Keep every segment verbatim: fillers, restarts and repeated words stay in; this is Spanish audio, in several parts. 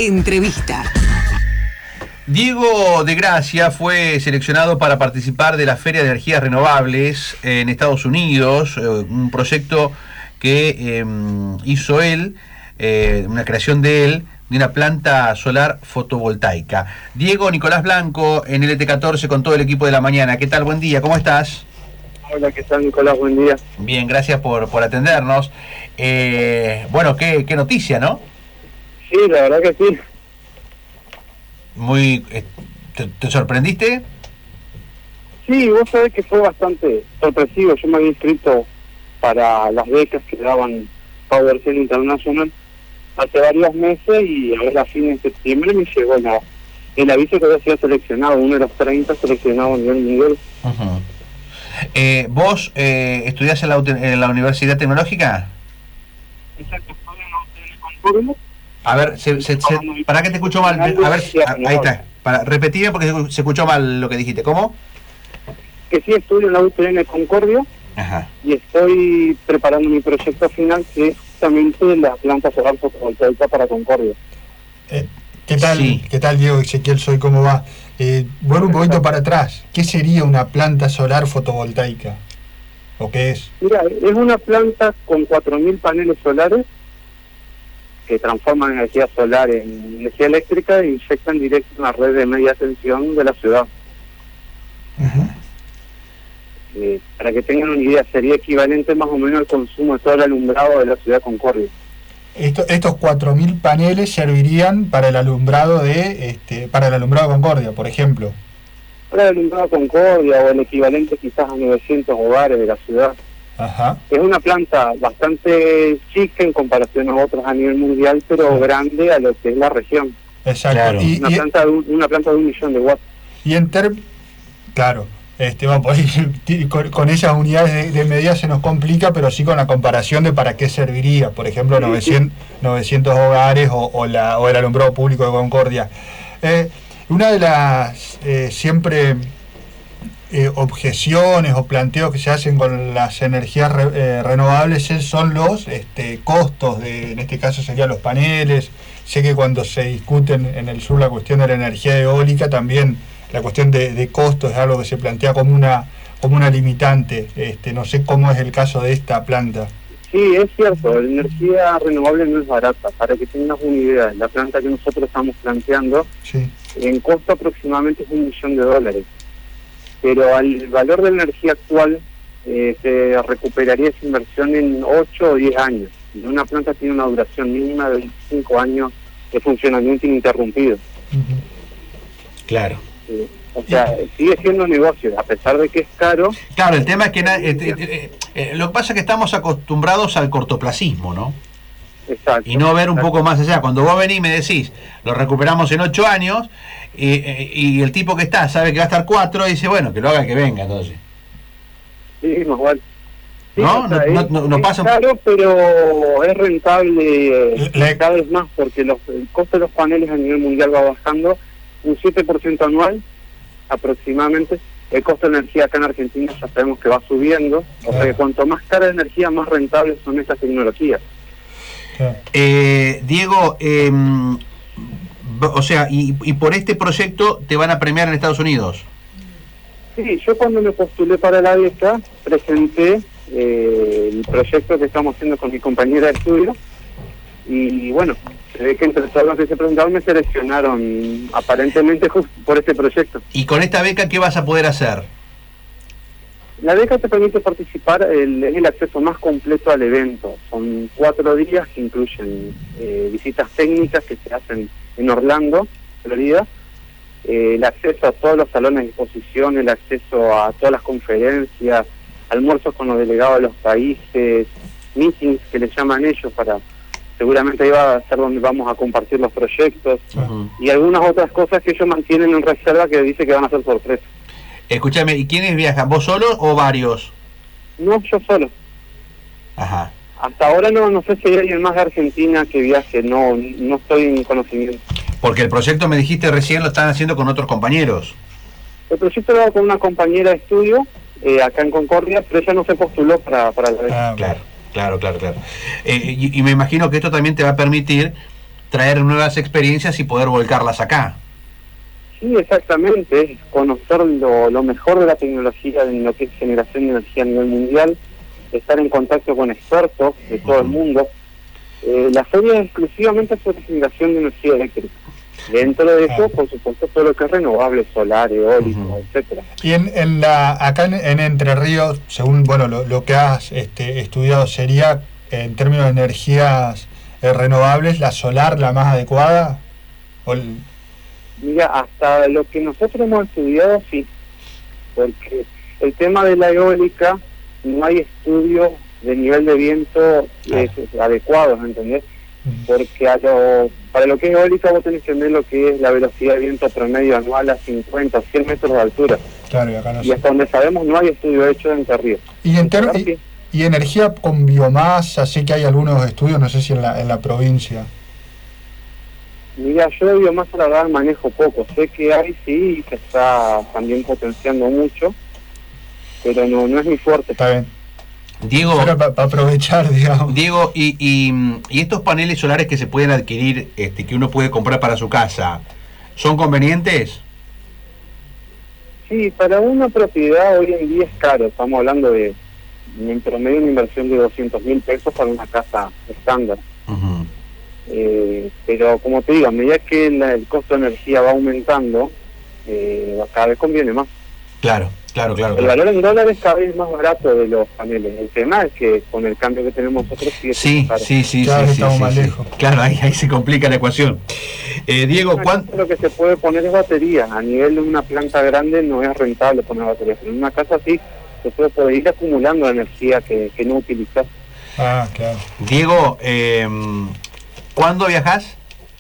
Entrevista. Diego de Gracia fue seleccionado para participar de la Feria de Energías Renovables en Estados Unidos, un proyecto que eh, hizo él, eh, una creación de él, de una planta solar fotovoltaica. Diego Nicolás Blanco, en L T catorce, con todo el equipo de la mañana. ¿Qué tal? Buen día, ¿cómo estás? Hola, ¿qué tal, Nicolás? Buen día. Bien, gracias por, por atendernos. Eh, bueno, qué, qué noticia, ¿no? Sí, la verdad que sí. Muy, eh, ¿te, ¿Te sorprendiste? Sí, vos sabés que fue bastante sorpresivo. Yo me había inscrito para las becas que daban PowerCell International hace varios meses y ahora a fines de septiembre me llegó la, el aviso que había sido seleccionado, uno de los treinta seleccionados a nivel mundial. Uh-huh. eh, ¿Vos eh, estudiás en la, en la Universidad Tecnológica? Exacto, estoy en la U T N Concordia. A ver, se, se, se, para que te escucho mal. A ver, ahí está. Para, repetime porque se escuchó mal lo que dijiste. ¿Cómo? Que sí, estudio en la U T N Concordia. Ajá. Y estoy preparando mi proyecto final, que es justamente la planta solar fotovoltaica para Concordia. Eh, ¿Qué tal, sí. ¿Qué tal, Diego Ezequiel? Soy, ¿cómo va? Eh, vuelvo un poquito para atrás. ¿Qué sería una planta solar fotovoltaica? ¿O qué es? Mira, es una planta con cuatro mil paneles solares que transforman energía solar en energía eléctrica e inyectan directo en la red de media tensión de la ciudad. Uh-huh. Eh, para que tengan una idea, sería equivalente más o menos al consumo de todo el alumbrado de la ciudad de Concordia. Esto, estos cuatro mil paneles servirían para el alumbrado de este, para el alumbrado de Concordia, por ejemplo. Para el alumbrado de Concordia o el equivalente quizás a novecientos hogares de la ciudad. Ajá. Es una planta bastante chica en comparación a otras a nivel mundial, pero sí, grande a lo que es la región. Exacto. Claro. Y, una, y, planta de un, una planta de un millón de watts. Y en ter... Claro. Este, vamos, con, con esas unidades de, de medida se nos complica, pero sí con la comparación de para qué serviría, por ejemplo, sí, novecientos, sí. novecientos hogares o, o, la, o el alumbrado público de Concordia. Eh, una de las eh, siempre eh, objeciones o planteos que se hacen con las energías re, eh, renovables es, son los este, costos, de, en este caso serían los paneles. Sé que cuando se discute en, en el sur la cuestión de la energía eólica, también la cuestión de, de costos es algo que se plantea como una como una limitante. Este, no sé cómo es el caso de esta planta. Sí, es cierto, la energía renovable no es barata. Para que tengas una idea, la planta que nosotros estamos planteando, sí, en costo aproximadamente es un millón de dólares. Pero al valor de la energía actual, eh, se recuperaría esa inversión en ocho o diez años. Y una planta tiene una duración mínima de veinticinco años de funcionamiento ininterrumpido. Uh-huh. Claro. Sí. O sea, sigue siendo negocio, a pesar de que es caro. Claro, el tema es que na- eh, eh, eh, lo que pasa es que estamos acostumbrados al cortoplacismo, ¿no? Exacto. Y no ver un exacto. poco más allá. Cuando vos venís y me decís, lo recuperamos en ocho años, y, y el tipo que está sabe que va a estar cuatro, y dice, bueno, que lo haga el que venga, entonces. Sí, más vale. Sí, ¿No? o sea, no, es, no, no es pasa... caro, pero es rentable Le... cada vez más, porque los, el costo de los paneles a nivel mundial va bajando un siete por ciento anual, aproximadamente. El costo de energía acá en Argentina ya sabemos que va subiendo, o sea que cuanto más cara la energía, más rentables son estas tecnologías. Eh, Diego, eh, o sea, y, y por este proyecto te van a premiar en Estados Unidos. Sí, yo cuando me postulé para la beca, presenté eh, el proyecto que estamos haciendo con mi compañera de estudio, y bueno, se ve que entre todos los que se presentaron me seleccionaron aparentemente justo por este proyecto. ¿Y con esta beca qué vas a poder hacer? La beca te permite participar, el, es el acceso más completo al evento. Son cuatro días que incluyen eh, visitas técnicas que se hacen en Orlando, Florida, eh, el acceso a todos los salones de exposición, el acceso a todas las conferencias, almuerzos con los delegados de los países, meetings que les llaman ellos para... Seguramente ahí va a ser donde vamos a compartir los proyectos, uh-huh, y algunas otras cosas que ellos mantienen en reserva que dice que van a ser sorpresas. Escúchame, ¿y quiénes viajan? ¿Vos solo o varios? No, yo solo. Ajá. Hasta ahora no no sé si hay alguien más de Argentina que viaje, no no estoy en conocimiento. Porque el proyecto, me dijiste recién, lo están haciendo con otros compañeros. El proyecto lo hago con una compañera de estudio, eh, acá en Concordia, pero ella no se postuló para, para la beca. Ah, claro. Claro, claro, claro. Eh, y, y me imagino que esto también te va a permitir traer nuevas experiencias y poder volcarlas acá. Sí, exactamente, conocer lo, lo mejor de la tecnología en lo que es generación de energía a nivel mundial, estar en contacto con expertos de todo el mundo. Eh, la feria es exclusivamente sobre generación de energía eléctrica. Dentro de eso, por supuesto, todo lo que es renovable, solar, eólico, uh-huh. etcétera. Y en, en la acá en, en Entre Ríos, según bueno lo, lo que has este, estudiado, sería en términos de energías eh, renovables, la solar la más adecuada. ¿O el... Mira, hasta lo que nosotros hemos estudiado, sí, porque el tema de la eólica, no hay estudios de nivel de viento eh, adecuados, ¿entendés? Porque a lo, para lo que es eólica vos tenés que entender lo que es la velocidad de viento promedio anual a cincuenta, cien metros de altura. Claro, y, acá no y hasta donde sabemos no hay estudio hecho en Entre Ríos. Y, en ter y, y energía con biomasa, sé que hay algunos estudios, no sé si en la, en la provincia. Mira, yo de biomasa la verdad manejo poco, sé que hay sí y que está también potenciando mucho, pero no, no es muy fuerte. Está bien. Diego, para pa aprovechar, digamos. Diego, y, y, y estos paneles solares que se pueden adquirir, este, que uno puede comprar para su casa, ¿son convenientes? Sí, para una propiedad hoy en día es caro. Estamos hablando de, en promedio, una inversión de doscientos mil pesos para una casa estándar. Uh-huh. eh, pero como te digo, a medida que la, el costo de energía va aumentando, eh, cada vez conviene más. Claro. Claro, claro. El claro. valor en dólares cada vez es más barato de los paneles. El tema es que con el cambio que tenemos nosotros sigue sí, caro. sí, sí, claro, sí, estamos sí, más sí, lejos. Sí. Claro, ahí, ahí se complica la ecuación. Eh, Diego, ¿cuánto? Lo que se puede poner es batería. A nivel de una planta grande no es rentable poner batería. Pero en una casa sí se puede poder ir acumulando energía que, que no utilizas. Ah, claro. Diego, eh, ¿cuándo viajás?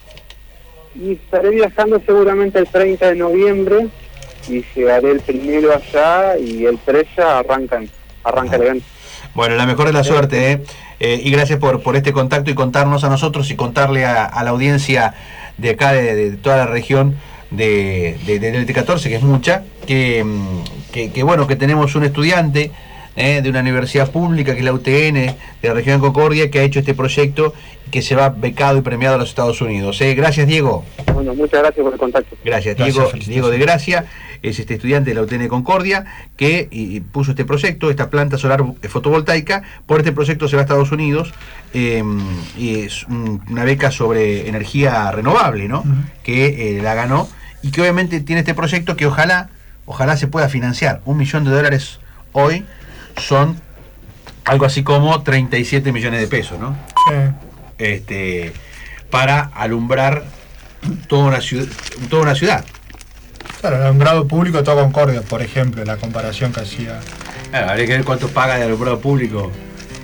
Y estaré viajando seguramente el treinta de noviembre. Y llegaré el primero allá y el tres ya arrancan, arranca el evento. Bueno, la mejor de la suerte, ¿eh? Eh, y gracias por, por este contacto y contarnos a nosotros y contarle a, a la audiencia de acá, de, de toda la región de, de, de, del T catorce, que es mucha, que, que, que bueno, que tenemos un estudiante eh, de una universidad pública, que es la U T N, de la región de Concordia, que ha hecho este proyecto y que se va becado y premiado a los Estados Unidos. ¿eh? Gracias, Diego. Bueno, muchas gracias por el contacto. Gracias, Diego, Diego de Gracia. Es este estudiante de la U T N de Concordia que y, y puso este proyecto, esta planta solar fotovoltaica. Por este proyecto se va a Estados Unidos eh, y es un, una beca sobre energía renovable, ¿no? Uh-huh. Que eh, la ganó y que obviamente tiene este proyecto que ojalá, ojalá se pueda financiar. Un millón de dólares hoy son algo así como treinta y siete millones de pesos, ¿no? Sí. Este, para alumbrar toda una ciudad, toda una ciudad. Claro, el alumbrado público de toda Concordia, por ejemplo, la comparación que hacía. Claro, habría que ver cuánto paga de alumbrado público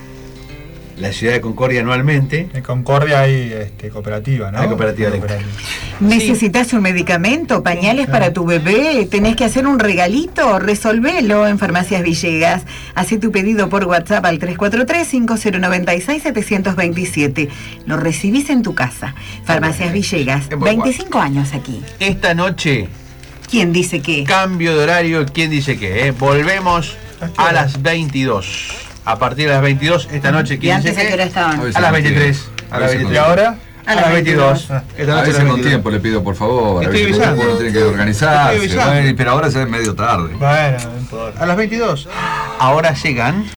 la ciudad de Concordia anualmente. En Concordia hay este, cooperativa, ¿no? Hay cooperativa de ¿Necesitas un medicamento, pañales sí. para tu bebé? ¿Tenés que hacer un regalito? Resolvelo en Farmacias Villegas. Hacé tu pedido por WhatsApp al tres cuatro tres, cinco cero nueve seis, siete dos siete. Lo recibís en tu casa. Farmacias Villegas, veinticinco años aquí. Esta noche... ¿Quién dice qué? Cambio de horario, ¿quién dice qué? ¿Eh? Volvemos a las veintidós. A partir de las veintidós, esta noche, ¿quién dice qué? ¿Y antes a qué hora estaban? A las veintitrés. A las veintitrés. ¿Y ahora? A las veintidós. A veces con tiempo le pido, por favor. Estoy avisando. Uno tiene que organizarse. Bueno, pero ahora ya es medio tarde. Bueno, no importa. A las veintidós. Ahora llegan...